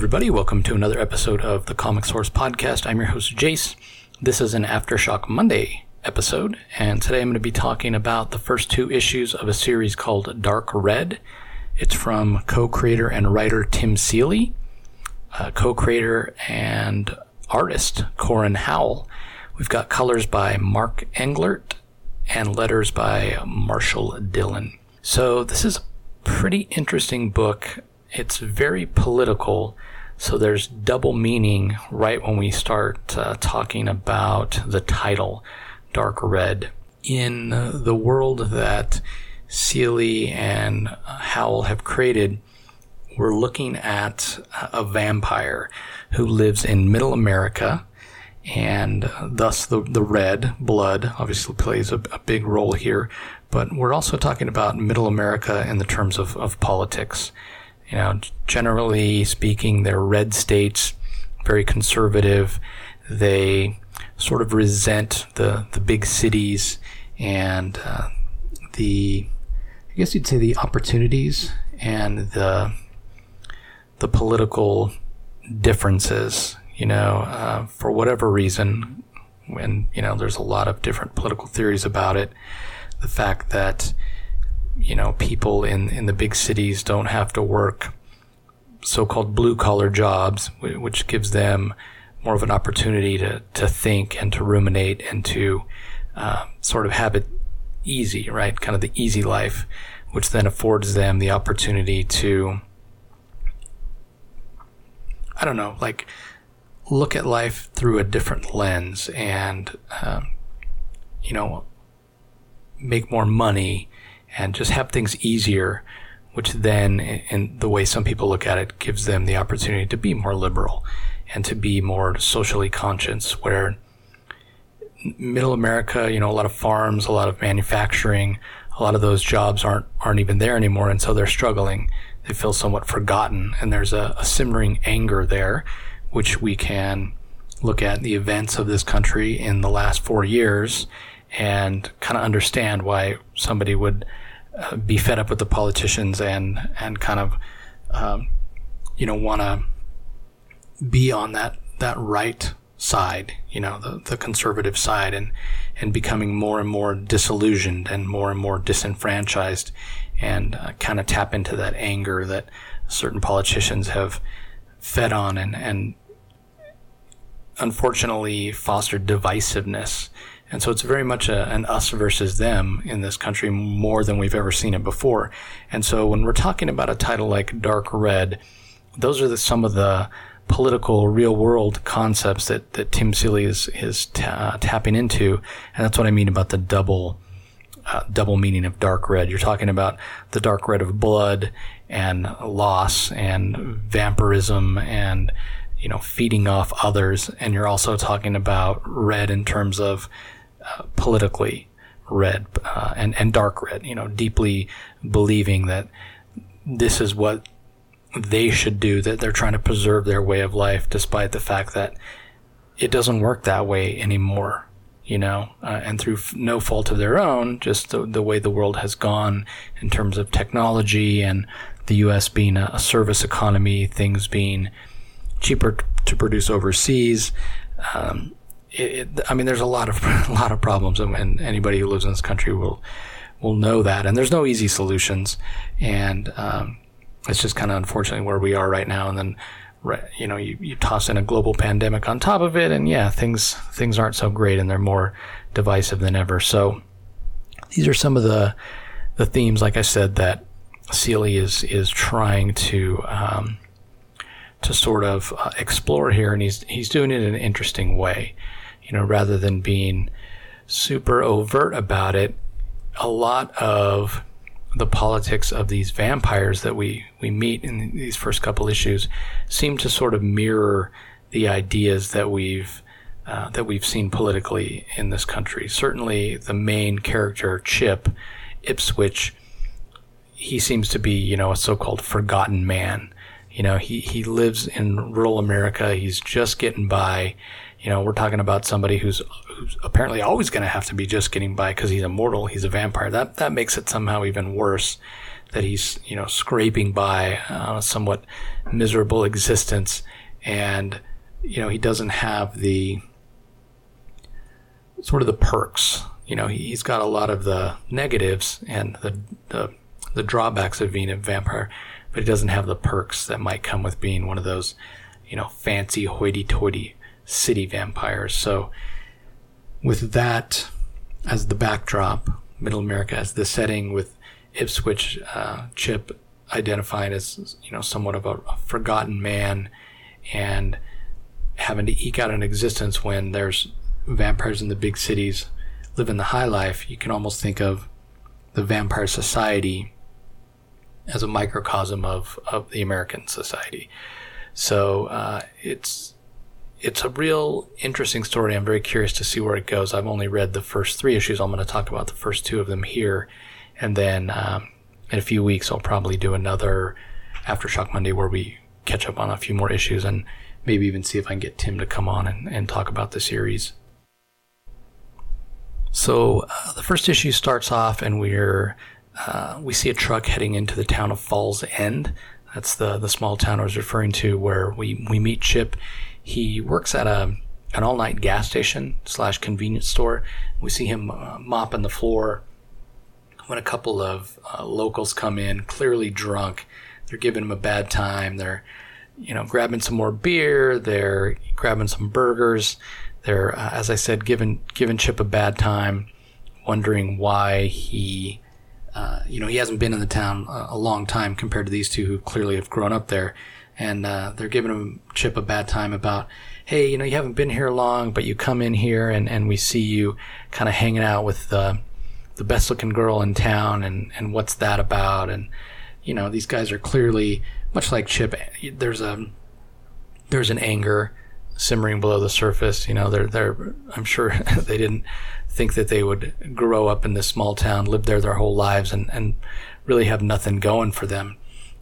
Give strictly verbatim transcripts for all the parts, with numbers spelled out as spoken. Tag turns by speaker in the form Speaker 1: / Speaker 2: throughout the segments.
Speaker 1: everybody. Welcome to another episode of the Comic Source Podcast. I'm your host, Jace. This is an Aftershock Monday episode, and today I'm going to be talking about the first two issues of a series called Dark Red. It's from co-creator and writer Tim Seeley, uh, co-creator and artist Corin Howell. We've got colors by Mark Englert and letters by Marshall Dillon. So this is a pretty interesting book. It's very political, so there's double meaning right when we start uh, talking about the title, Dark Red. In uh, the world that Seeley and Howell have created, we're looking at a vampire who lives in Middle America, and thus the, the red blood obviously plays a, a big role here. But we're also talking about Middle America in the terms of, of politics. You know, generally speaking, they're red states, very conservative. They sort of resent the, the big cities and uh, the, I guess you'd say the opportunities and the the political differences, you know, uh, for whatever reason, when, you know, there's a lot of different political theories about it. The fact that, you know, people in, in the big cities don't have to work so-called blue-collar jobs, which gives them more of an opportunity to, to think and to ruminate and to uh, sort of have it easy, right? Kind of the easy life, which then affords them the opportunity to, I don't know, like look at life through a different lens and, um, you know, make more money and just have things easier, which then, in the way some people look at it, gives them the opportunity to be more liberal and to be more socially conscious, where Middle America, you know, a lot of farms, a lot of manufacturing, a lot of those jobs aren't aren't even there anymore, and so they're struggling. They feel somewhat forgotten, and there's a, a simmering anger there, which we can look at the events of this country in the last four years and kind of understand why somebody would uh, be fed up with the politicians and, and kind of, um, you know, want to be on that, that right side, you know, the, the conservative side, and, and becoming more and more disillusioned and more and more disenfranchised, and uh, kind of tap into that anger that certain politicians have fed on and, and unfortunately fostered divisiveness. And so it's very much a, an us versus them in this country, more than we've ever seen it before. And so when we're talking about a title like Dark Red, those are the, some of the political real world concepts that, that Tim Seeley is, is ta- tapping into. And that's what I mean about the double, uh, double meaning of dark red. You're talking about the dark red of blood and loss and vampirism and, you know, feeding off others. And you're also talking about red in terms of uh, politically red, uh, and, and dark red, you know, deeply believing that this is what they should do, that they're trying to preserve their way of life, despite the fact that it doesn't work that way anymore, you know, uh, and through f- no fault of their own, just the, the way the world has gone in terms of technology and the U S being a, a service economy, things being cheaper t- to produce overseas. Um, it, it, I mean, there's a lot of a lot of problems, and, and anybody who lives in this country will will know that. And there's no easy solutions, and um, it's just kind of unfortunately where we are right now. And then, you know, you, you toss in a global pandemic on top of it, and yeah, things things aren't so great, and they're more divisive than ever. So these are some of the the themes, like I said, that Seeley is is trying to um, to sort of uh, explore here, and he's he's doing it in an interesting way. You know, rather than being super overt about it, a lot of the politics of these vampires that we, we meet in these first couple issues seem to sort of mirror the ideas that we've uh, that we've seen politically in this country. Certainly, the main character, Chip Ipswich, he seems to be, you know, a so-called forgotten man. You know, he, he lives in rural America. He's just getting by. You know, we're talking about somebody who's, who's apparently always going to have to be just getting by because he's immortal. He's a vampire. That that makes it somehow even worse. that he's, you know, scraping by on a somewhat miserable existence. And, you know, he doesn't have the sort of the perks. You know, he's got a lot of the negatives and the, the, the drawbacks of being a vampire, but he doesn't have the perks that might come with being one of those, you know, fancy hoity-toity city vampires. So with that as the backdrop, Middle America as the setting, with Ipswich, uh, Chip identified as, you know, somewhat of a, a forgotten man and having to eke out an existence when there's vampires in the big cities living the high life, you can almost think of the vampire society as a microcosm of, of the American society. So uh, it's it's a real interesting story. I'm very curious to see where it goes. I've only read the first three issues. I'm going to talk about the first two of them here. And then um, in a few weeks, I'll probably do another Aftershock Monday where we catch up on a few more issues and maybe even see if I can get Tim to come on and, and talk about the series. So uh, the first issue starts off and we're uh, we see a truck heading into the town of Falls End. That's the, the small town I was referring to where we, we meet Chip. He works at a an all-night gas station slash convenience store. We see him uh, mopping the floor when a couple of uh, locals come in, clearly drunk. They're giving him a bad time. They're, you know, grabbing some more beer. They're grabbing some burgers. They're, uh, as I said, giving giving Chip a bad time, wondering why he, uh, you know, he hasn't been in the town a, a long time compared to these two who clearly have grown up there. And uh, they're giving him, Chip, a bad time about, hey, you know, you haven't been here long, but you come in here and, and we see you kind of hanging out with the the best-looking girl in town, and, and what's that about? And, you know, these guys are clearly, much like Chip, there's a there's an anger simmering below the surface. You know, they're they're I'm sure they didn't think that they would grow up in this small town, live there their whole lives, and, and really have nothing going for them.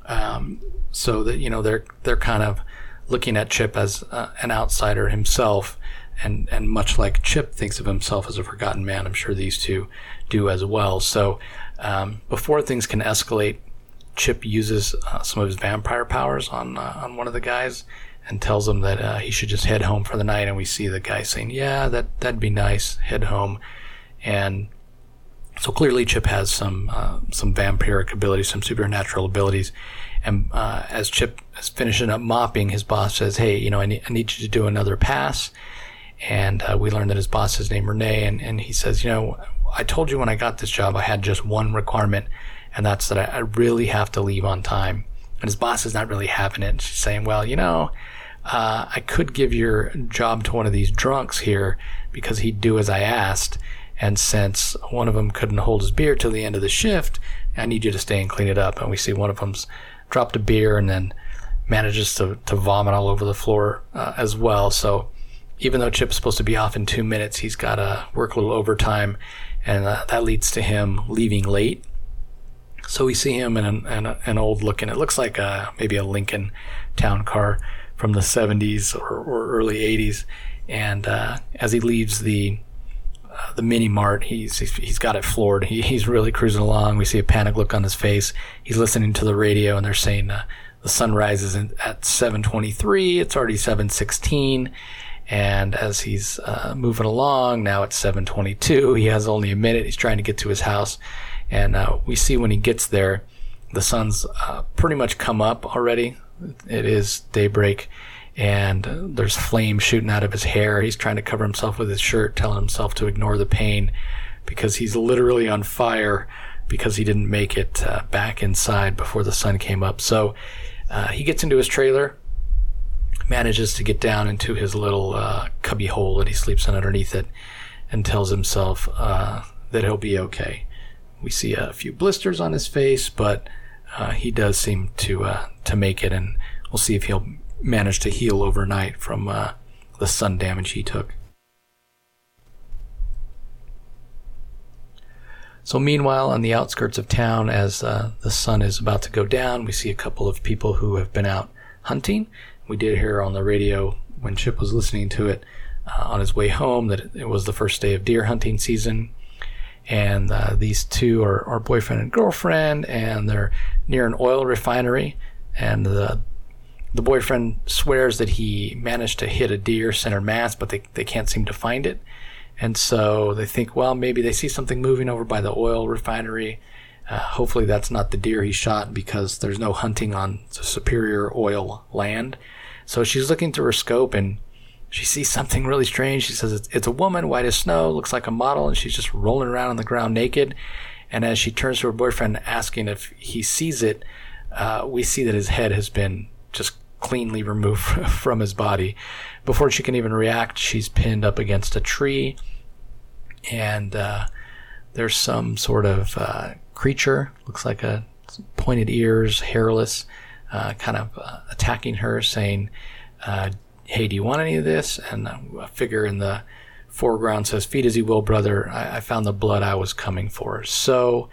Speaker 1: Um, so that, you know, they're they're kind of looking at Chip as uh, an outsider himself, and and much like Chip thinks of himself as a forgotten man, I'm sure these two do as well. So um, before things can escalate, Chip uses uh, some of his vampire powers on uh, on one of the guys and tells him that uh, he should just head home for the night. And we see the guy saying, "Yeah, that that'd be nice. Head home." And so clearly Chip has some uh, some vampiric abilities, some supernatural abilities. And uh, as Chip is finishing up mopping, his boss says, "Hey, you know, I need, I need you to do another pass." And uh, we learn that his boss is named Renee, and, and he says, "You know, I told you when I got this job I had just one requirement, and that's that I, I really have to leave on time." And his boss is not really having it. She's saying, "Well, you know, uh, I could give your job to one of these drunks here because he'd do as I asked. And since one of them couldn't hold his beer till the end of the shift, I need you to stay and clean it up." And we see one of them's dropped a beer and then manages to, to vomit all over the floor uh, as well. So even though Chip's supposed to be off in two minutes, he's got to work a little overtime, and uh, that leads to him leaving late. So we see him in an, in a, an old looking, it looks like a, maybe a Lincoln town car from the seventies or, or early eighties. And uh, as he leaves the uh, the mini mart, he's he's got it floored. He, he's really cruising along. We see a panic look on his face. He's listening to the radio, and they're saying uh, the sun rises in, at seven twenty-three. It's already seven sixteen. And as he's uh, moving along, now it's seven twenty-two. He has only a minute. He's trying to get to his house. And uh, we see when he gets there, the sun's uh, pretty much come up already. It is daybreak, and uh, there's flame shooting out of his hair. He's trying to cover himself with his shirt, telling himself to ignore the pain because he's literally on fire because he didn't make it uh, back inside before the sun came up. So uh, he gets into his trailer, manages to get down into his little uh, cubby hole that he sleeps in underneath it, and tells himself uh, that he'll be okay. We see a few blisters on his face, but uh, he does seem to uh, to make it, and we'll see if he'll manage to heal overnight from uh, the sun damage he took. So meanwhile, on the outskirts of town, as uh, the sun is about to go down, we see a couple of people who have been out hunting. We did hear on the radio when Chip was listening to it uh, on his way home that it was the first day of deer hunting season. And uh, these two are, are boyfriend and girlfriend, and they're near an oil refinery. And the the boyfriend swears that he managed to hit a deer center mass, but they, they can't seem to find it. And so they think, well, maybe they see something moving over by the oil refinery. Uh, hopefully that's not the deer he shot, because there's no hunting on the Superior Oil land. So she's looking through her scope, and she sees something really strange. She says it's, it's a woman, white as snow, looks like a model, and she's just rolling around on the ground naked. And as she turns to her boyfriend asking if he sees it, uh, we see that his head has been just cleanly removed from his body. Before she can even react, she's pinned up against a tree, and uh, there's some sort of uh, creature, looks like a pointed ears, hairless, uh, kind of uh, attacking her, saying, uh, hey, do you want any of this? And a figure in the foreground says, feed as you will, brother. I, I found the blood I was coming for. So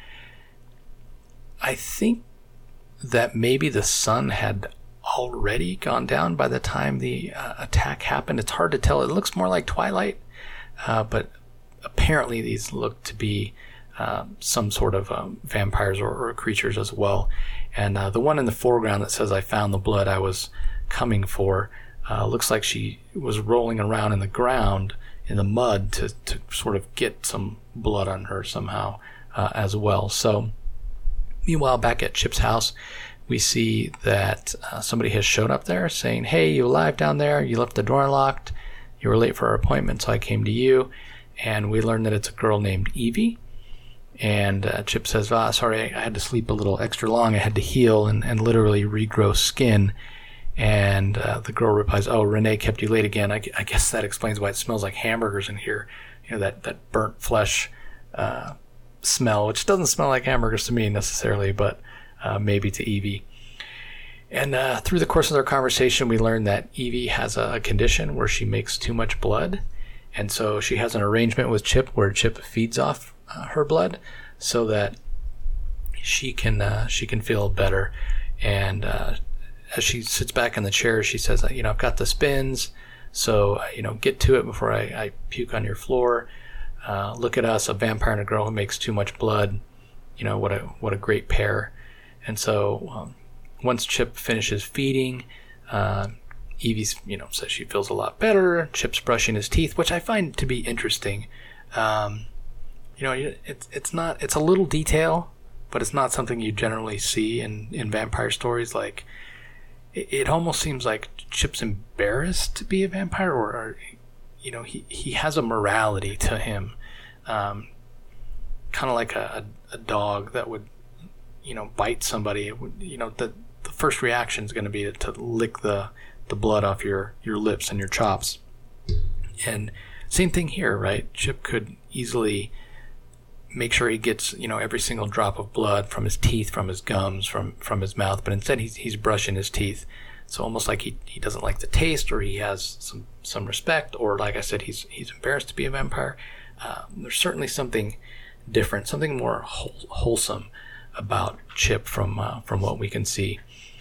Speaker 1: I think that maybe the sun had already gone down by the time the uh, attack happened. It's hard to tell. It looks more like twilight, uh, but apparently these look to be uh, some sort of um, vampires or, or creatures as well. And uh, the one in the foreground that says, I found the blood I was coming for, uh, looks like she was rolling around in the ground in the mud to, to sort of get some blood on her somehow uh, as well. So meanwhile, back at Chip's house, we see that uh, somebody has showed up there saying, hey, you alive down there? You left the door unlocked. You were late for our appointment, so I came to you. And we learn that it's a girl named Evie. And uh, Chip says, ah, sorry, I had to sleep a little extra long. I had to heal and, and literally regrow skin. And uh, the girl replies, oh, Renee kept you late again. I, I guess that explains why it smells like hamburgers in here. You know, that, that burnt flesh uh, smell, which doesn't smell like hamburgers to me necessarily, but Uh, maybe to Evie. And uh, through the course of their conversation, we learn that Evie has a, a condition where she makes too much blood. And so she has an arrangement with Chip where Chip feeds off uh, her blood so that she can uh, she can feel better. And uh, as she sits back in the chair, she says, you know, I've got the spins, so, you know, get to it before I, I puke on your floor. Uh, look at us, a vampire and a girl who makes too much blood. You know, what a what a great pair. And so um, once Chip finishes feeding, uh, Evie's, you know, says she feels a lot better. Chip's brushing his teeth, which I find to be interesting. Um, you know, it's it's not it's a little detail, but it's not something you generally see in, in vampire stories. Like, it, it almost seems like Chip's embarrassed to be a vampire, or, or you know, he, he has a morality to him, um, kind of like a, a dog that would, you know, bite somebody. It would, you know, the the first reaction is going to be to, to lick the the blood off your your lips and your chops. And same thing here, right? Chip could easily make sure he gets, you know, every single drop of blood from his teeth, from his gums, from from his mouth, but instead he's he's brushing his teeth. So almost like he he doesn't like the taste, or he has some some respect, or like I said, he's he's embarrassed to be a vampire. Uh, there's certainly something different, something more whole, wholesome about Chip from uh, from what we can see.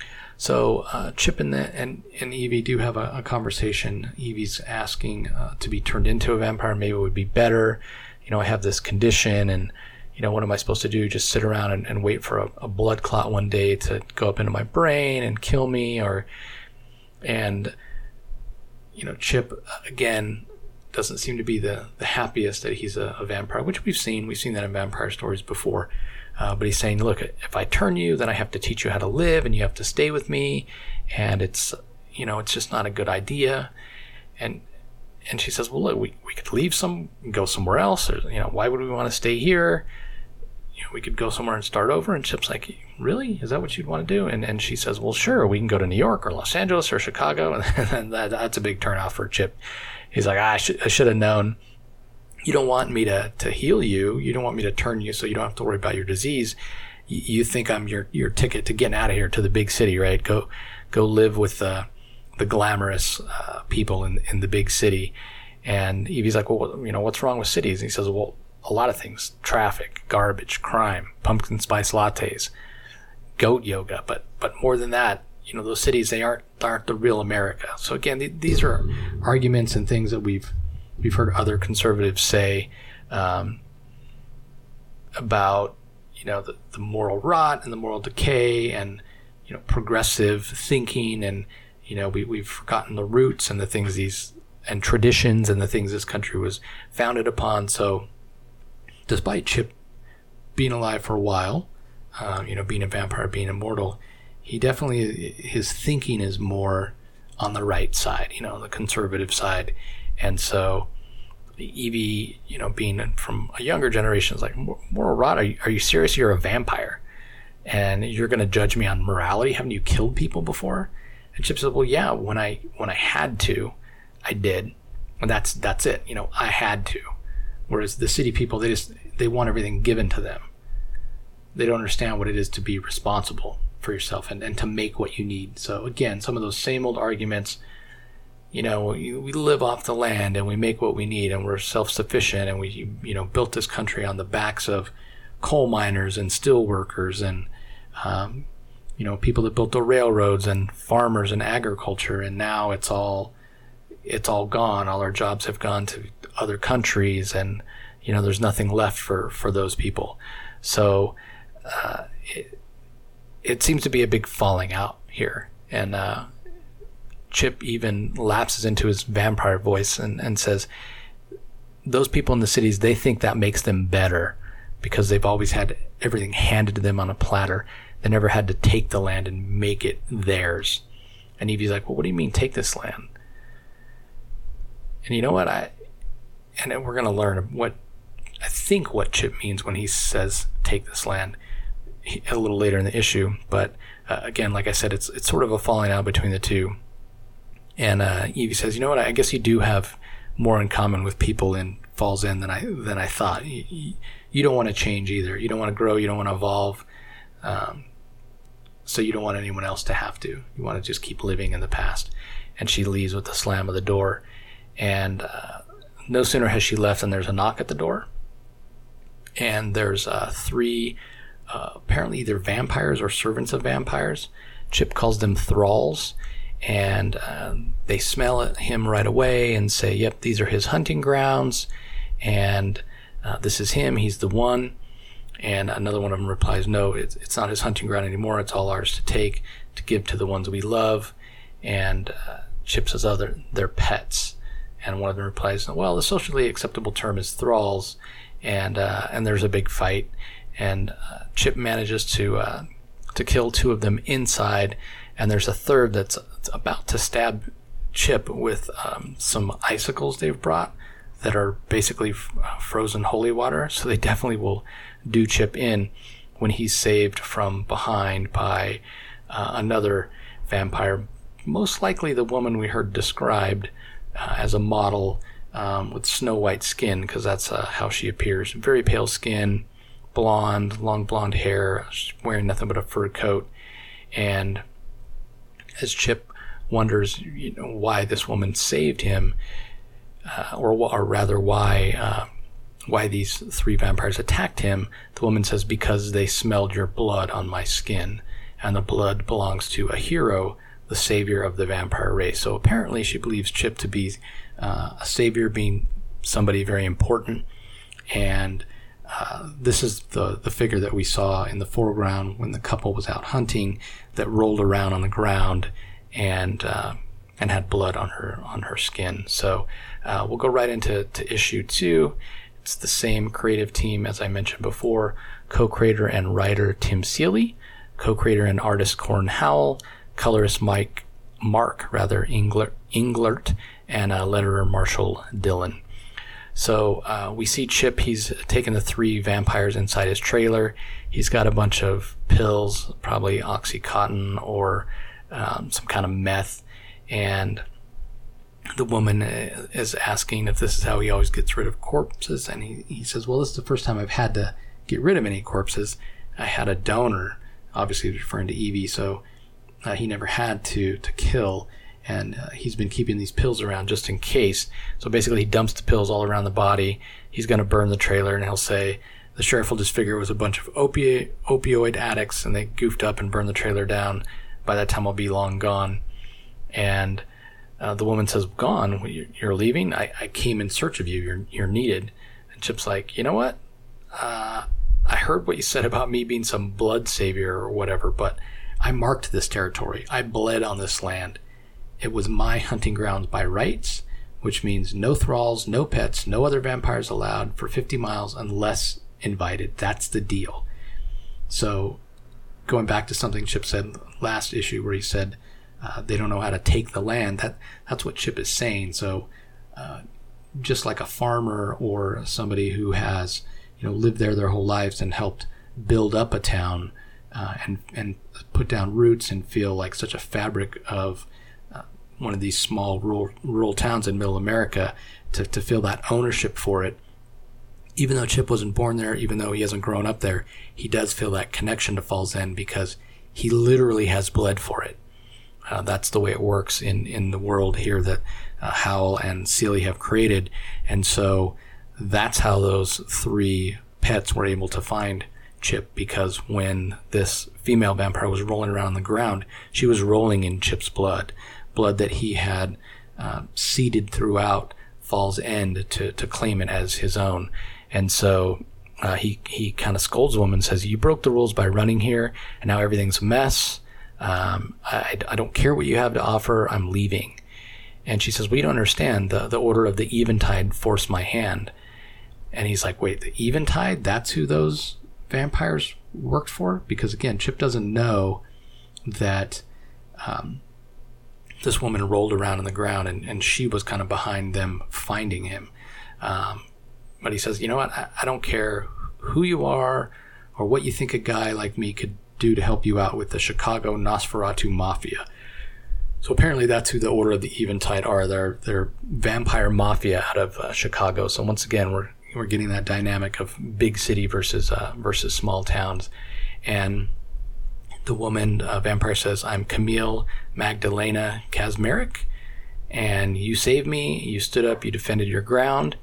Speaker 1: So uh, Chip and, the, and and Evie do have a, a conversation. Evie's asking uh, to be turned into a vampire. Maybe it would be better. You know, I have this condition, and you know, what am I supposed to do? Just sit around and, and wait for a, a blood clot one day to go up into my brain and kill me? Or and you know, Chip again doesn't seem to be the the happiest that he's a, a vampire, which we've seen. We've seen that in vampire stories before. Uh, but he's saying, look, if I turn you, then I have to teach you how to live, and you have to stay with me, and it's, you know, it's just not a good idea. And and she says, well, look, we, we could leave some, go somewhere else, or, you know, why would we want to stay here? You know, we could go somewhere and start over. And Chip's like, really? Is that what you'd want to do? And and she says, well, sure, we can go to New York or Los Angeles or Chicago. And that, that's a big turnoff for Chip. He's like, ah, I, sh- I should have known. You don't want me to, to heal you. You don't want me to turn you so you don't have to worry about your disease. You, you think I'm your, your ticket to getting out of here to the big city, right? Go go live with the the glamorous uh, people in in the big city. And Evie's like, well, you know, what's wrong with cities? And he says, well, a lot of things: traffic, garbage, crime, pumpkin spice lattes, goat yoga. But but more than that, you know, those cities, they aren't aren't the real America. So again, th- these are arguments and things that we've We've heard other conservatives say, um, about, you know, the, the moral rot and the moral decay and, you know, progressive thinking. And, you know, we, we've forgotten the roots and the things these, and traditions and the things this country was founded upon. So despite Chip being alive for a while, um, you know, being a vampire, being immortal, he definitely, his thinking is more on the right side, you know, the conservative side. And so Evie, you know, being from a younger generation, is like, moral rot, are you, are you serious? You're a vampire and you're going to judge me on morality? Haven't you killed people before? And Chip said, well, yeah, when I, when I had to, I did. And that's, that's it. You know, I had to. Whereas the city people, they just, they want everything given to them. They don't understand what it is to be responsible for yourself and, and to make what you need. So again, some of those same old arguments, you know, we, we live off the land and we make what we need and we're self-sufficient and we, you know, built this country on the backs of coal miners and steel workers and, um, you know, people that built the railroads and farmers and agriculture. And now it's all, it's all gone. All our jobs have gone to other countries and, you know, there's nothing left for, for those people. So, uh, it, it seems to be a big falling out here. And, uh, Chip even lapses into his vampire voice and, and says, those people in the cities, they think that makes them better because they've always had everything handed to them on a platter. They never had to take the land and make it theirs. And Evie's like, well, what do you mean take this land? And you know what? I, and we're going to learn what, I think what Chip means when he says take this land a little later in the issue. But uh, again, like I said, it's it's sort of a falling out between the two. And uh, Evie says, you know what? I guess you do have more in common with people in Falls End than I than I thought. You, you don't want to change either. You don't want to grow. You don't want to evolve. Um, so you don't want anyone else to have to. You want to just keep living in the past. And she leaves with the slam of the door. And uh, no sooner has she left than there's a knock at the door. And there's uh, three, uh, apparently either vampires or servants of vampires. Chip calls them thralls. And uh, they smell at him right away and say, yep, these are his hunting grounds. And uh, this is him. He's the one. And another one of them replies, no, it's, it's not his hunting ground anymore. It's all ours to take, to give to the ones we love. And uh, Chip says, oh, they're, they're pets. And one of them replies, well, the socially acceptable term is thralls. And uh, and there's a big fight. And uh, Chip manages to uh, to kill two of them inside. And there's a third that's about to stab Chip with um, some icicles they've brought that are basically f- frozen holy water. So they definitely will do Chip in when he's saved from behind by uh, another vampire, most likely the woman we heard described uh, as a model um, with snow white skin, because that's uh, how she appears. Very pale skin, blonde, long blonde hair, wearing nothing but a fur coat. And as Chip wonders, you know, why this woman saved him, uh, or, or rather why uh, why these three vampires attacked him, the woman says, because they smelled your blood on my skin, and the blood belongs to a hero, the savior of the vampire race. So apparently she believes Chip to be uh, a savior, being somebody very important. And uh, this is the, the figure that we saw in the foreground when the couple was out hunting, that rolled around on the ground and uh, and had blood on her on her skin. So uh, we'll go right into to issue two. It's the same creative team as I mentioned before: co-creator and writer Tim Seeley, co-creator and artist Corn Howell, colorist Mike Mark rather Englert, Englert and uh, letterer Marshall Dillon. So uh, we see Chip. He's taken the three vampires inside his trailer. He's got a bunch of pills, probably Oxycontin or um, some kind of meth. And the woman is asking if this is how he always gets rid of corpses. And he, he says, well, this is the first time I've had to get rid of any corpses. I had a donor, obviously referring to Evie, so uh, he never had to, to kill. And uh, he's been keeping these pills around just in case. So basically he dumps the pills all around the body. He's going to burn the trailer, and he'll say the sheriff will just figure it was a bunch of opi- opioid addicts and they goofed up and burned the trailer down. By that time I'll be long gone. And uh, the woman says, gone? You're leaving? I, I came in search of you. You're, you're needed. And Chip's like, you know what? Uh, heard what you said about me being some blood savior or whatever, but I marked this territory. I bled on this land. It was my hunting grounds by rights, which means no thralls, no pets, no other vampires allowed for fifty miles unless invited. That's the deal. So going back to something Chip said last issue where he said uh, they don't know how to take the land, that that's what Chip is saying. So uh, just like a farmer or somebody who has, you know, lived there their whole lives and helped build up a town uh, and and put down roots and feel like such a fabric of uh, one of these small rural rural towns in middle America, to, to feel that ownership for it. Even though Chip wasn't born there, even though he hasn't grown up there, he does feel that connection to Falls End because he literally has bled for it. Uh, that's the way it works in, in the world here that uh, Howl and Seelie have created. And so that's how those three pets were able to find Chip, because when this female vampire was rolling around on the ground, she was rolling in Chip's blood, blood that he had uh, seeded throughout Falls End to, to claim it as his own. And so uh, he, he kind of scolds the woman and says, you broke the rules by running here, and now everything's a mess. Um, I, I don't care what you have to offer. I'm leaving. And she says, well, you don't understand. The, the order of the Eventide forced my hand. And he's like, wait, the Eventide? That's who those vampires worked for? Because, again, Chip doesn't know that um, this woman rolled around on the ground, and, and she was kind of behind them finding him. Um, but he says, you know what? I, I don't care who you are or what you think a guy like me could do to help you out with the Chicago Nosferatu Mafia. So apparently that's who the Order of the Eventide are. They're they're vampire mafia out of uh, Chicago. So once again, we're we're getting that dynamic of big city versus uh, versus small towns. And the woman uh, vampire says, "I'm Camille Magdalena Kazmarek, and you saved me. You stood up. You defended your ground,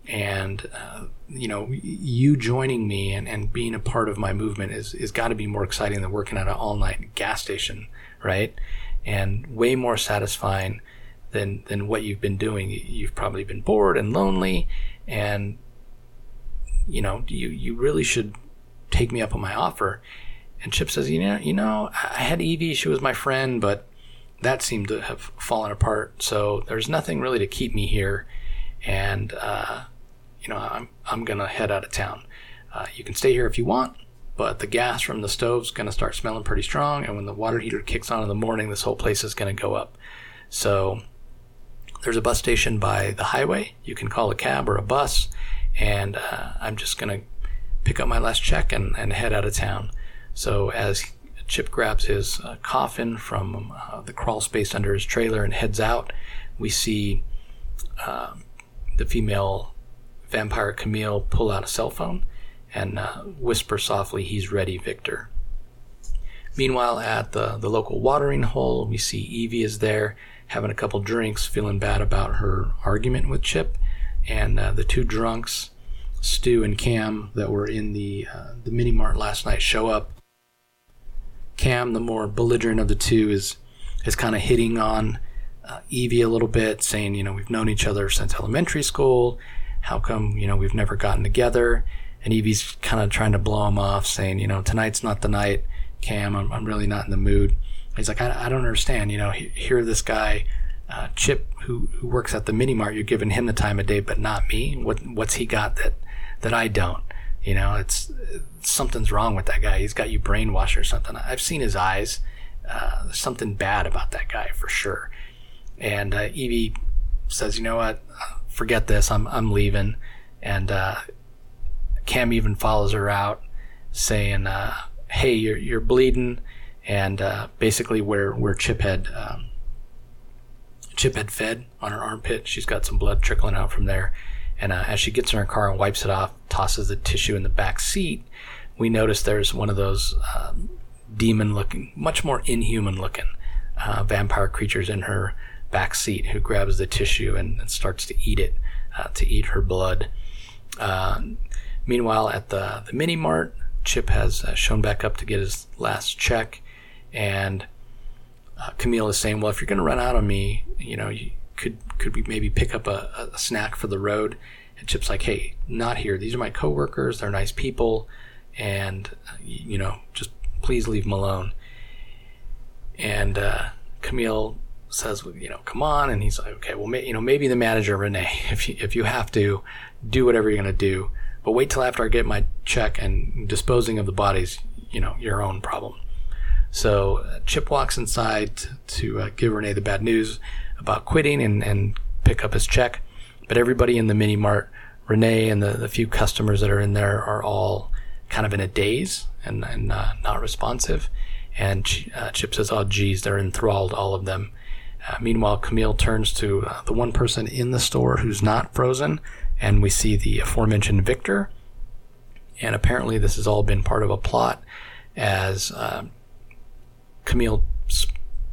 Speaker 1: and uh, you know, you joining me and, and being a part of my movement is is got to be more exciting than working at an all night gas station, right? And way more satisfying than than what you've been doing. You've probably been bored and lonely, and you know, you you really should take me up on my offer." And Chip says, you know, you know, I had Evie, she was my friend, but that seemed to have fallen apart. So there's nothing really to keep me here, and uh, you know, I'm I'm gonna head out of town. Uh, you can stay here if you want, but the gas from the stove's going to start smelling pretty strong, and when the water heater kicks on in the morning, this whole place is going to go up. So there's a bus station by the highway. You can call a cab or a bus, and uh, I'm just going to pick up my last check and, and head out of town. So as Chip grabs his uh, coffin from uh, the crawl space under his trailer and heads out, we see uh, the female vampire Camille pull out a cell phone and uh, whisper softly, "He's ready, Victor." Meanwhile, at the, the local watering hole, we see Evie is there, having a couple drinks, feeling bad about her argument with Chip. And uh, the two drunks, Stu and Cam, that were in the, uh, the mini-mart last night, show up. Cam, the more belligerent of the two, is, is kind of hitting on uh, Evie a little bit, saying, you know, we've known each other since elementary school. How come, you know, we've never gotten together? And Evie's kind of trying to blow him off, saying, you know, tonight's not the night, Cam. I'm, I'm really not in the mood. He's like, I, I don't understand. You know, here this guy, uh, Chip, who, who works at the mini mart, you're giving him the time of day, but not me. What what's he got that that I don't? You know, it's, it's something's wrong with that guy. He's got you brainwashed or something. I've seen his eyes. Uh, there's something bad about that guy for sure. And uh, Evie says, you know what? Forget this. I'm I'm leaving. And uh, Cam even follows her out, saying, uh, "Hey, you're you're bleeding," and uh, basically where where Chip had um, Chip had fed on her armpit, she's got some blood trickling out from there. And uh, as she gets in her car and wipes it off, tosses the tissue in the back seat, we notice there's one of those um, demon-looking, much more inhuman-looking uh, vampire creatures in her back seat who grabs the tissue and, and starts to eat it, uh, to eat her blood. Uh, Meanwhile, at the, the mini-mart, Chip has uh, shown back up to get his last check, and uh, Camille is saying, well, if you're going to run out on me, you know, you could could we maybe pick up a, a snack for the road? And Chip's like, hey, not here. These are my coworkers. They're nice people, and, you know, just please leave him alone. And uh, Camille says, you know, come on. And he's like, okay, well, may, you know, maybe the manager, Renee, if you, if you have to, do whatever you're going to do. But wait till after I get my check, and disposing of the bodies, you know, your own problem. So uh, Chip walks inside to, to uh, give Renee the bad news about quitting and, and pick up his check. But everybody in the mini mart, Renee and the, the few customers that are in there, are all kind of in a daze and, and uh, not responsive. And uh, Chip says, oh, geez, they're enthralled, all of them. Uh, meanwhile, Camille turns to uh, the one person in the store who's not frozen, and we see the aforementioned Victor. And apparently this has all been part of a plot, as uh, Camille sp-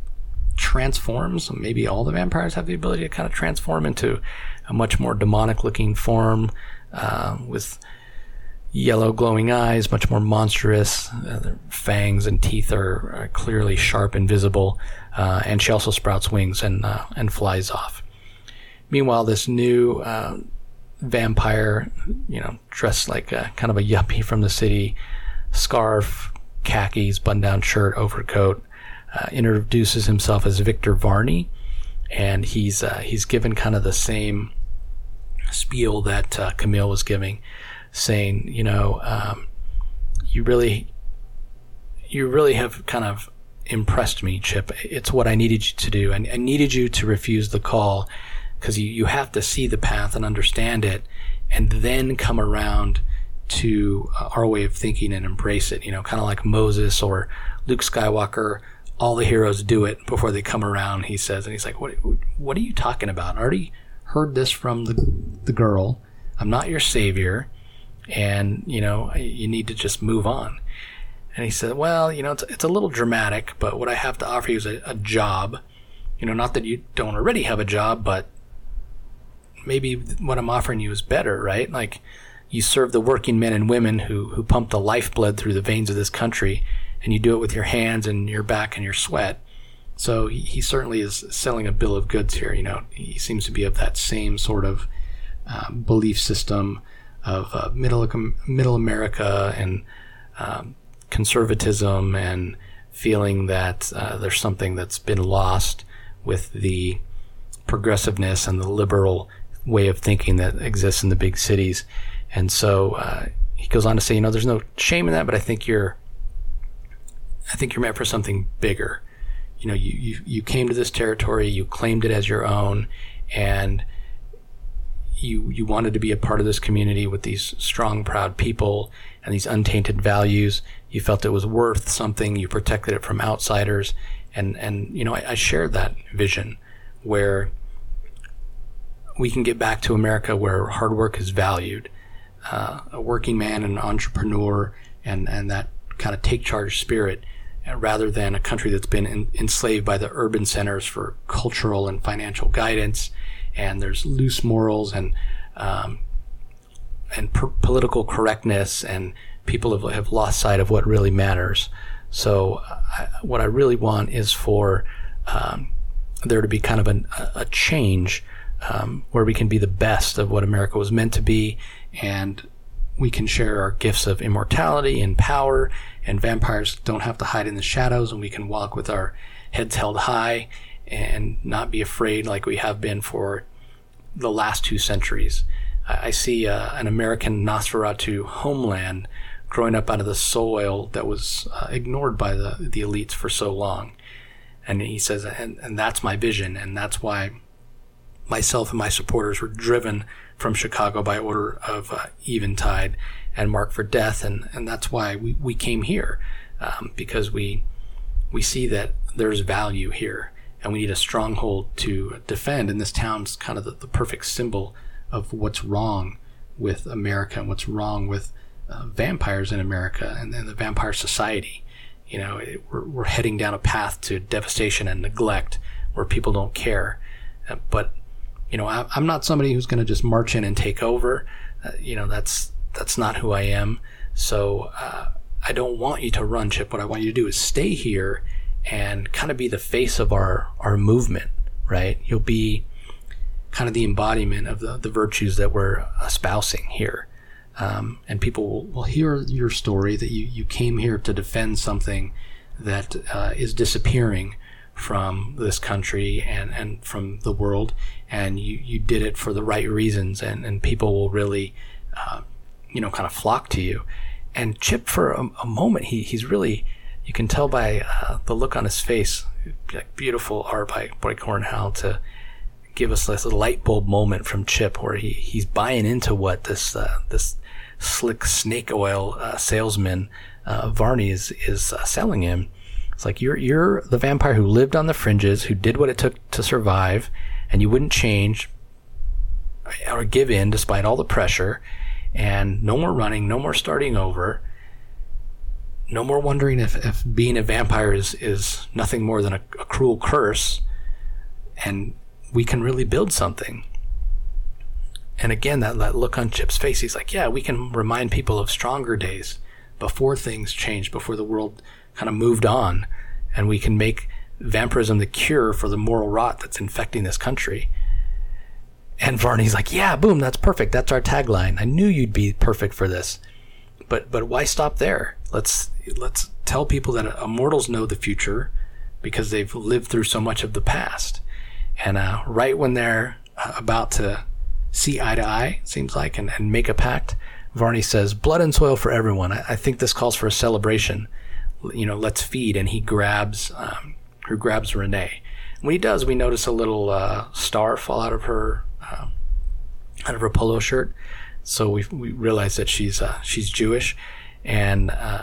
Speaker 1: transforms. Maybe all the vampires have the ability to kind of transform into a much more demonic-looking form, uh, with yellow glowing eyes, much more monstrous. Uh, their fangs and teeth are, are clearly sharp and visible. Uh, and she also sprouts wings and uh, and flies off. Meanwhile, this new uh, vampire, you know, dressed like a kind of a yuppie from the city, scarf, khakis, button-down shirt, overcoat, uh, introduces himself as Victor Varney, and he's uh, he's given kind of the same spiel that uh, Camille was giving, saying, you know, um, you really, you really have kind of impressed me, Chip. It's what I needed you to do. I, I needed you to refuse the call, because you, you have to see the path and understand it, and then come around to uh, our way of thinking and embrace it. You know, kind of like Moses or Luke Skywalker. All the heroes do it before they come around, he says. And he's like, what, what are you talking about? I already heard this from the, the girl. I'm not your savior. And, you know, you need to just move on. And he said, well, you know, it's, it's a little dramatic, but what I have to offer you is a, a job. You know, not that you don't already have a job, but maybe what I'm offering you is better, right? Like, you serve the working men and women who, who pump the lifeblood through the veins of this country, and you do it with your hands and your back and your sweat. So he, he certainly is selling a bill of goods here. You know, he seems to be of that same sort of uh, belief system of uh, middle middle America and um, conservatism, and feeling that uh, there's something that's been lost with the progressiveness and the liberal way of thinking that exists in the big cities. And so uh, he goes on to say, you know, there's no shame in that, but I think you're, I think you're meant for something bigger. You know, you, you, you came to this territory, you claimed it as your own, and you, you wanted to be a part of this community with these strong, proud people and these untainted values. You felt it was worth something. You protected it from outsiders. And, and, you know, I, I shared that vision where we can get back to America where hard work is valued. Uh, a working man, an entrepreneur, and, and that kind of take charge spirit, uh, rather than a country that's been in, enslaved by the urban centers for cultural and financial guidance. And there's loose morals and, um, and per- political correctness, and people have, have lost sight of what really matters. So I, what I really want is for, um, there to be kind of an, a change, um, where we can be the best of what America was meant to be, and we can share our gifts of immortality and power, and vampires don't have to hide in the shadows, and we can walk with our heads held high and not be afraid like we have been for the last two centuries. I see uh, an American Nosferatu homeland growing up out of the soil that was uh, ignored by the, the elites for so long. And he says, and, and that's my vision, and that's why myself and my supporters were driven from Chicago by order of uh, Eventide and Marked for Death, and, and that's why we, we came here, um, because we we see that there's value here, and we need a stronghold to defend, and this town's kind of the, the perfect symbol of what's wrong with America and what's wrong with uh, vampires in America and, and the vampire society. You know, it, we're, we're heading down a path to devastation and neglect where people don't care. Uh, but, you know, I, I'm not somebody who's going to just march in and take over. Uh, you know, that's that's not who I am. So uh, I don't want you to run, Chip. What I want you to do is stay here and kind of be the face of our, our movement, right? You'll be kind of the embodiment of the, the virtues that we're espousing here. Um, and people will, will hear your story that you, you came here to defend something that uh, is disappearing from this country and, and from the world, and you, you did it for the right reasons, and, and people will really, uh, you know, kind of flock to you. And Chip, for a, a moment, he he's really, you can tell by uh, the look on his face, like beautiful art by Boy Cornhall, to give us this light bulb moment from Chip where he, he's buying into what this uh, this slick snake oil uh, salesman uh, Varney is is uh, selling him. It's like, you're you're the vampire who lived on the fringes, who did what it took to survive, and you wouldn't change or give in despite all the pressure. And no more running, no more starting over, no more wondering if, if being a vampire is, is nothing more than a, a cruel curse, and we can really build something. And again, that, that look on Chip's face, he's like, yeah, we can remind people of stronger days before things changed, before the world kind of moved on, and we can make vampirism the cure for the moral rot that's infecting this country. And Varney's like, yeah, boom, that's perfect. That's our tagline. I knew you'd be perfect for this. But but why stop there? Let's let's tell people that immortals know the future because they've lived through so much of the past. And uh, right when they're uh, about to see eye to eye, it seems like, and, and make a pact, Varney says, blood and soil for everyone. I, I think this calls for a celebration. You know, let's feed. And he grabs, um, who grabs Renee. When he does, we notice a little uh, star fall out of her uh, out of her polo shirt. So we we realize that she's uh, she's Jewish, and uh,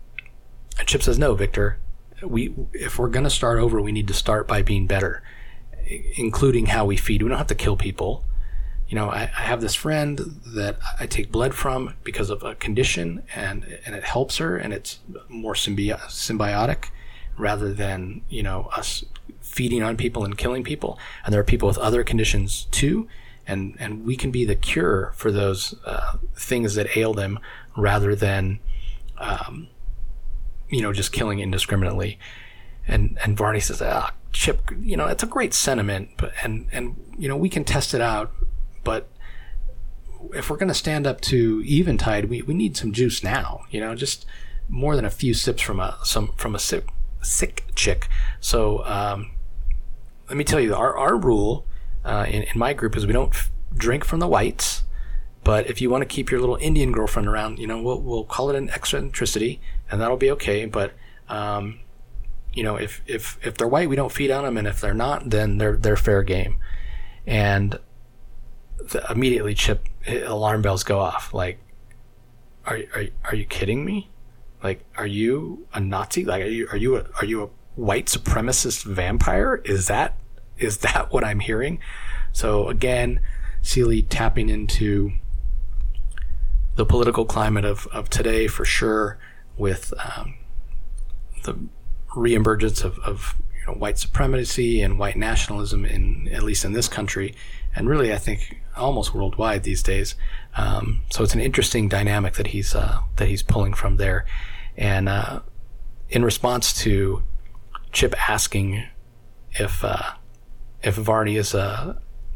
Speaker 1: Chip says, "No, Victor. We if we're gonna start over, we need to start by being better, including how we feed. We don't have to kill people. You know, I, I have this friend that I take blood from because of a condition, and and it helps her, and it's more symbi- symbiotic rather than, you know, us feeding on people and killing people. And there are people with other conditions too, and and we can be the cure for those uh, things that ail them rather than, um, you know, just killing indiscriminately." And and Varney says, "Ah, Chip, you know, it's a great sentiment, but and and you know, we can test it out, but if we're going to stand up to Eventide, we, we need some juice now. You know, just more than a few sips from a some from a sick sick chick." So um, let me tell you, our our rule uh, in in my group is we don't f- drink from the whites. But if you want to keep your little Indian girlfriend around, you know, we'll we'll call it an eccentricity, and that'll be okay. But um, you know, if if if they're white, we don't feed on them, and if they're not, then they're they're fair game. And the, immediately, Chip, alarm bells go off. Like, are are are you kidding me? Like, are you a Nazi? Like, are you are you a, are you a white supremacist vampire? Is that is that what I'm hearing? So again, Seeley tapping into the political climate of, of today for sure, with um, the reemergence of, of you know, white supremacy and white nationalism in at least in this country, and really I think almost worldwide these days. Um, so it's an interesting dynamic that he's uh, that he's pulling from there. And uh, in response to Chip asking if uh, if Varney is a,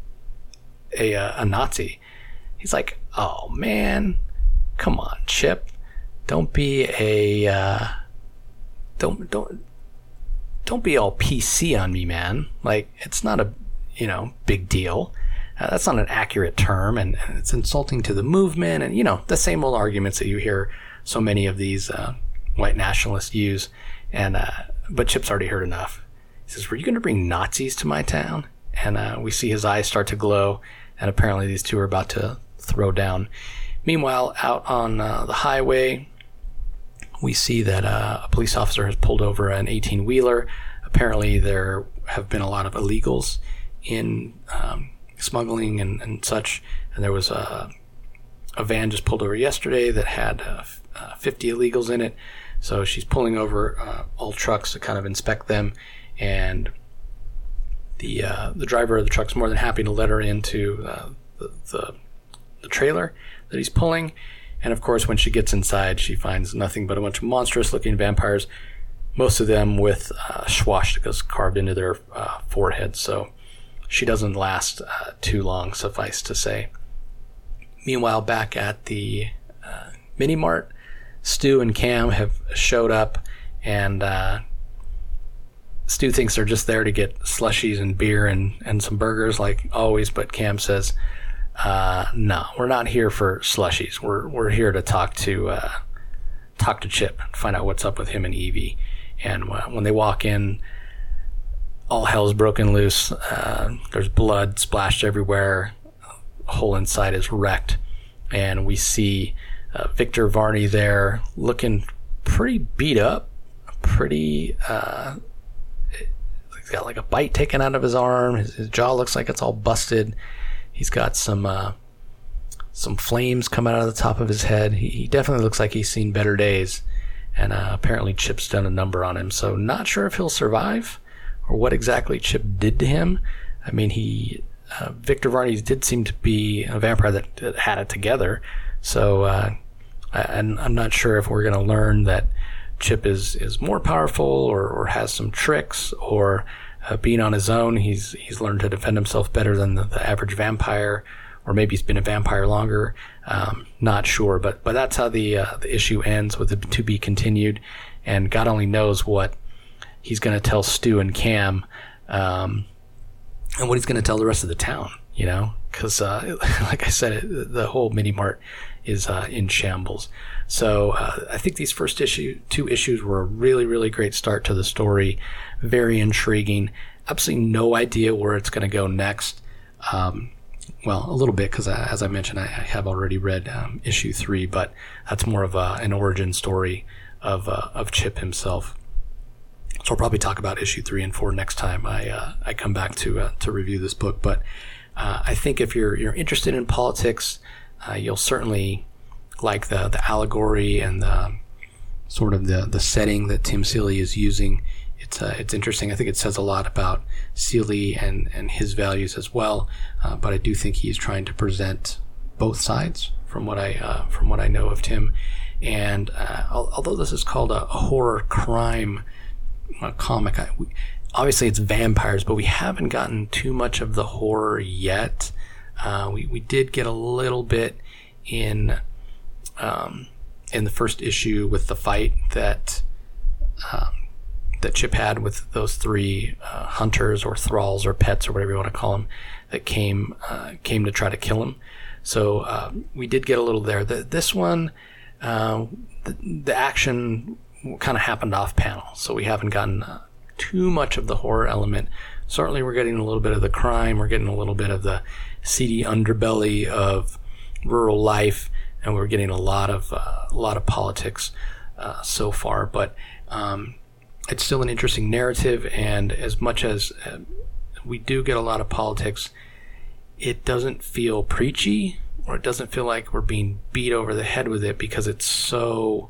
Speaker 1: a a Nazi, he's like, "Oh man, come on, Chip, don't be a uh, don't don't don't be all P C on me, man. Like, it's not a you know big deal. Uh, that's not an accurate term, and, and it's insulting to the movement, and you know the same old arguments that you hear so many of these uh, white nationalists use." And uh, but Chip's already heard enough. He says, "Were you going to bring Nazis to my town?" And uh, we see his eyes start to glow, and apparently these two are about to throw down. Meanwhile, out on uh, the highway, we see that uh, a police officer has pulled over an eighteen-wheeler. Apparently there have been a lot of illegals in um, smuggling and, and such, and there was a, a van just pulled over yesterday that had uh, uh, fifty illegals in it. So she's pulling over uh, all trucks to kind of inspect them, and the uh, the driver of the truck's more than happy to let her into uh, the, the the trailer that he's pulling. And of course, when she gets inside, she finds nothing but a bunch of monstrous-looking vampires, most of them with uh, swastikas carved into their uh, foreheads. So she doesn't last uh, too long, suffice to say. Meanwhile, back at the Mini Mart, Stu and Cam have showed up, and uh, Stu thinks they're just there to get slushies and beer and, and some burgers like always, but Cam says, uh, no, we're not here for slushies. We're we're here to talk to uh, talk to Chip and find out what's up with him and Evie. And uh, when they walk in, all hell's broken loose. Uh, there's blood splashed everywhere. The whole inside is wrecked. And we see uh, Victor Varney there looking pretty beat up, pretty... Uh, he's got like a bite taken out of his arm. His, his jaw looks like it's all busted. He's got some uh, some flames coming out of the top of his head. He, he definitely looks like he's seen better days. And uh, apparently Chip's done a number on him. So not sure if he'll survive or what exactly Chip did to him. I mean, he uh, Victor Varney did seem to be a vampire that, that had it together. So uh, I, I'm not sure if we're going to learn that Chip is, is more powerful or, or has some tricks, or uh, being on his own, he's he's learned to defend himself better than the, the average vampire, or maybe he's been a vampire longer. Um, not sure, but but that's how the uh, the issue ends, with it to be continued, and God only knows what he's going to tell Stu and Cam, um, and what he's going to tell the rest of the town. You know, because uh, like I said, it, the whole mini mart is uh, in shambles. So uh, I think these first issue, two issues were a really, really great start to the story. Very intriguing. Absolutely no idea where it's going to go next. Um, well, a little bit, because as I mentioned, I, I have already read um, issue three, but that's more of a, an origin story of uh, of Chip himself. So I'll probably talk about issue three and four next time I uh, I come back to uh, to review this book. But uh, I think if you're you're interested in politics, uh, you'll certainly like the the allegory and the sort of the the setting that Tim Seeley is using. It's uh, it's interesting. I think it says a lot about Seeley and, and his values as well. Uh, but I do think he's trying to present both sides from what I uh, from what I know of Tim. And uh, although this is called a, a horror crime uh, comic, I, we, obviously it's vampires, but we haven't gotten too much of the horror yet. Uh, we we did get a little bit in. Um, in the first issue with the fight that um, that Chip had with those three uh, hunters or thralls or pets or whatever you want to call them that came uh, came to try to kill him. So uh, we did get a little there. The, this one, uh, the, the action kind of happened off panel, so we haven't gotten uh, too much of the horror element. Certainly we're getting a little bit of the crime. We're getting a little bit of the seedy underbelly of rural life. And we're getting a lot of uh, a lot of politics uh, so far, but um, it's still an interesting narrative. And as much as uh, we do get a lot of politics, it doesn't feel preachy, or it doesn't feel like we're being beat over the head with it, because it's so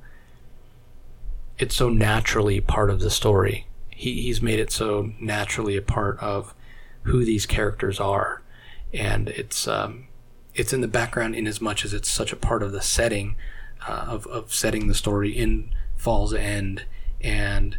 Speaker 1: it's so naturally part of the story. He he's made it so naturally a part of who these characters are, and it's. Um, It's in the background in as much as it's such a part of the setting uh, of, of setting the story in Falls End, and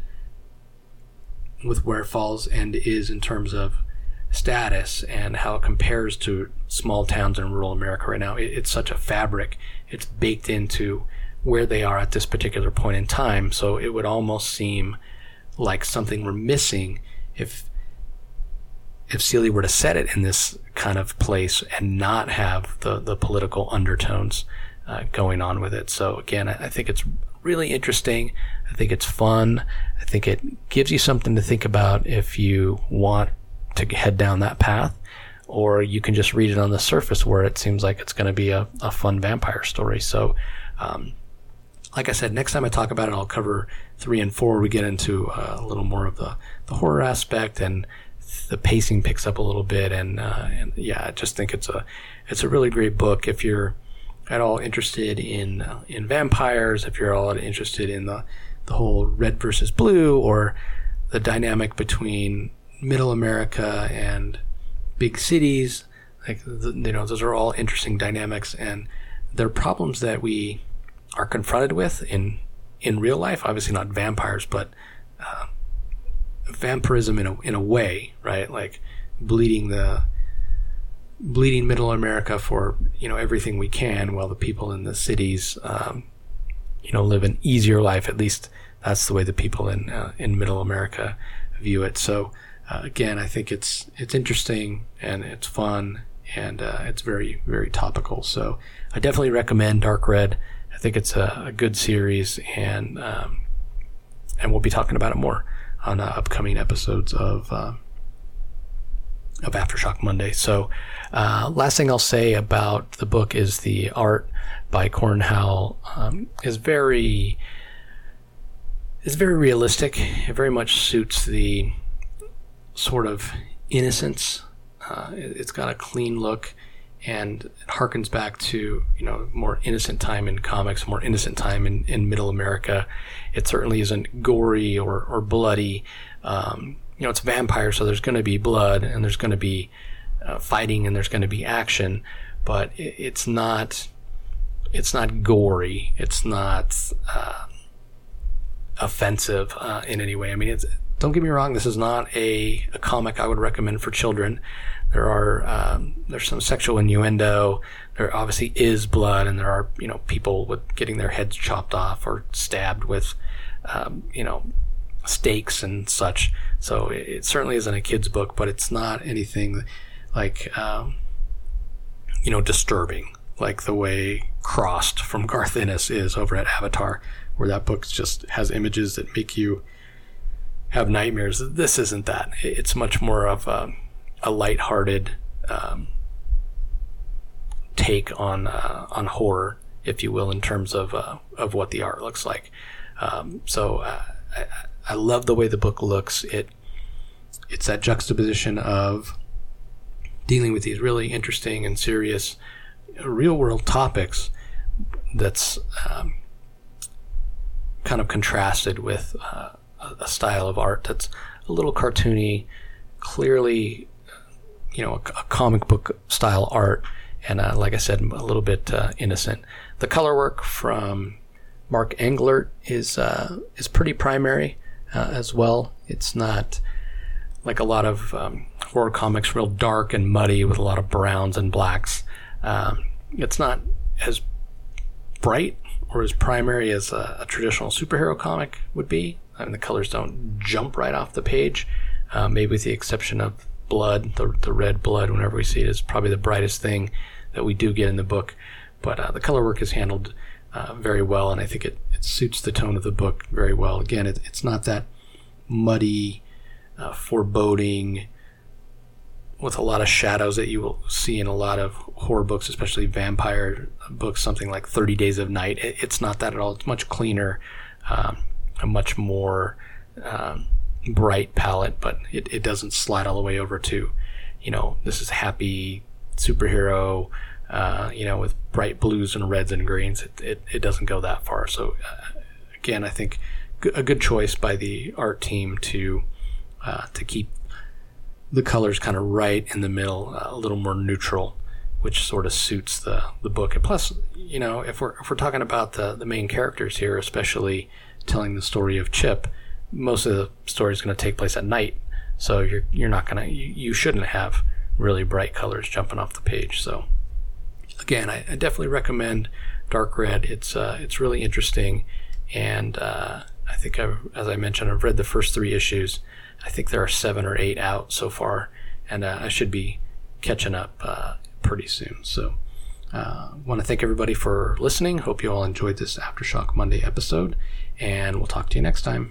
Speaker 1: with where Falls End is in terms of status and how it compares to small towns in rural America right now. It, it's such a fabric. It's baked into where they are at this particular point in time. So it would almost seem like something we're missing if if Seeley were to set it in this kind of place and not have the, the political undertones uh, going on with it. So again, I, I think it's really interesting. I think it's fun. I think it gives you something to think about if you want to head down that path, or you can just read it on the surface where it seems like it's going to be a, a fun vampire story. So, um, like I said, next time I talk about it, I'll cover three and four. We get into uh, a little more of the, the horror aspect, and the pacing picks up a little bit, and, uh, and yeah, I just think it's a it's a really great book if you're at all interested in uh, in vampires, if you're all interested in the the whole red versus blue, or the dynamic between middle America and big cities. Like, you know, those are all interesting dynamics, and they're problems that we are confronted with in in real life. Obviously not vampires, but uh, vampirism in a in a way, right? Like bleeding the bleeding middle America for, you know, everything we can, while the people in the cities um, you know, live an easier life. At least that's the way the people in uh, in Middle America view it. So uh, again, I think it's it's interesting and it's fun and uh, it's very very topical. So I definitely recommend Dark Red. I think it's a, a good series, and um, and we'll be talking about it more on uh, upcoming episodes of uh, of Aftershock Monday. So uh, last thing I'll say about the book is the art by Corin Howell um, is very is very realistic. It very much suits the sort of innocence. Uh, it, it's got a clean look, and it harkens back to, you know, more innocent time in comics, more innocent time in, in Middle America. It certainly isn't gory or, or bloody. Um, you know, it's vampire, so there's going to be blood and there's going to be uh, fighting and there's going to be action, but it, it's not, it's not gory. It's not uh, offensive uh, in any way. I mean, it's, don't get me wrong, this is not a, a comic I would recommend for children. There are um, there's some sexual innuendo. There obviously is blood, and there are, you know, people with getting their heads chopped off or stabbed with um, you know, stakes and such. So it, it certainly isn't a kid's book, but it's not anything like um, you know, disturbing like the way Crossed from Garth Ennis is over at Avatar, where that book just has images that make you have nightmares. This isn't that. It's much more of a a lighthearted um, take on uh, on horror, if you will, in terms of uh, of what the art looks like. Um, so uh, I, I love the way the book looks. It it's that juxtaposition of dealing with these really interesting and serious real world topics that's um, kind of contrasted with uh, a style of art that's a little cartoony, clearly, you know, a, a comic book style art, and uh, like I said, a little bit uh, innocent. The color work from Mark Englert is uh, is pretty primary uh, as well. It's not like a lot of um, horror comics, real dark and muddy with a lot of browns and blacks. Um, it's not as bright or as primary as a, a traditional superhero comic would be. I mean, the colors don't jump right off the page, uh, maybe with the exception of blood. The, the red blood, whenever we see it, is probably the brightest thing that we do get in the book. But uh, the color work is handled uh, very well, and I think it, it suits the tone of the book very well. Again, it, it's not that muddy, uh, foreboding, with a lot of shadows that you will see in a lot of horror books, especially vampire books, something like thirty Days of Night. It, it's not that at all. It's much cleaner, um, a much more um, bright palette, but it, it doesn't slide all the way over to, you know, this is happy superhero, uh, you know, with bright blues and reds and greens. It, it, it doesn't go that far. So uh, again, I think a good choice by the art team to uh, to keep the colors kind of right in the middle, uh, a little more neutral, which sort of suits the, the book. And plus, you know, if we're if we're talking about the, the main characters here, especially telling the story of Chip, most of the story is going to take place at night. So you're you're not going to, you, you shouldn't have really bright colors jumping off the page. So again, I, I definitely recommend Dark Red. It's uh, it's really interesting, and uh, I think I've, as I mentioned, I've read the first three issues. I think there are seven or eight out so far, and uh, I should be catching up uh, pretty soon. So I uh, want to thank everybody for listening. Hope you all enjoyed this Aftershock Monday episode, and we'll talk to you next time.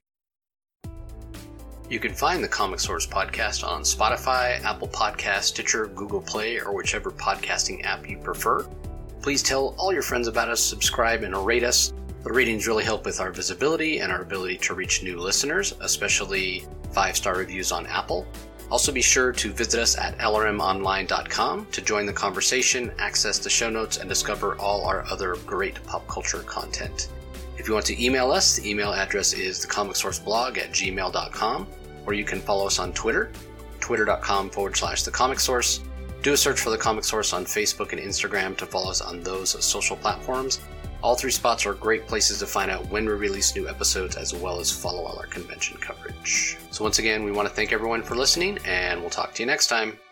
Speaker 1: You can find the Comic Source podcast on Spotify, Apple Podcasts, Stitcher, Google Play, or whichever podcasting app you prefer. Please tell all your friends about us, subscribe, and rate us. The ratings really help with our visibility and our ability to reach new listeners, especially five-star reviews on Apple. Also be sure to visit us at L R M online dot com to join the conversation, access the show notes, and discover all our other great pop culture content. If you want to email us, the email address is thecomicsourceblog at gmail dot com, or you can follow us on Twitter, twitter.com forward slash thecomicsource. Do a search for The Comic Source on Facebook and Instagram to follow us on those social platforms. All three spots are great places to find out when we release new episodes, as well as follow all our convention coverage. So once again, we want to thank everyone for listening, and we'll talk to you next time.